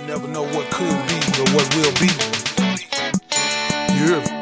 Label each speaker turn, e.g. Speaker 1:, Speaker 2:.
Speaker 1: Never know what could be or what will be. Yeah.